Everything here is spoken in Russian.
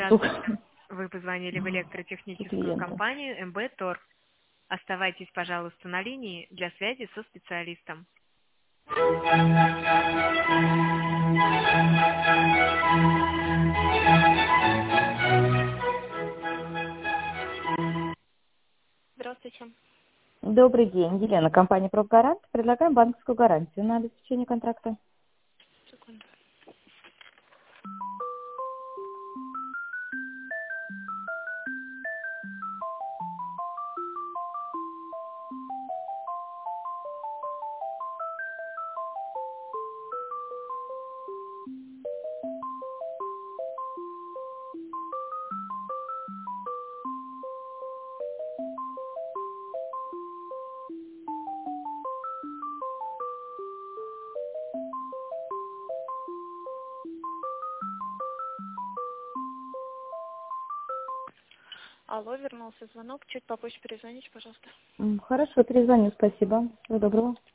Здравствуйте. Вы позвонили в Мгм. электротехническую Клиента. компанию МБ ТОР. Оставайтесь, пожалуйста, на линии для связи со специалистом. Здравствуйте. Добрый день, Елена, компания «Профгарант». Предлагаем банковскую гарантию на обеспечение контракта. Секунду. Алло, вернулся звонок. Чуть попозже перезвоните, пожалуйста. Хорошо, перезвоню, спасибо. Всего доброго.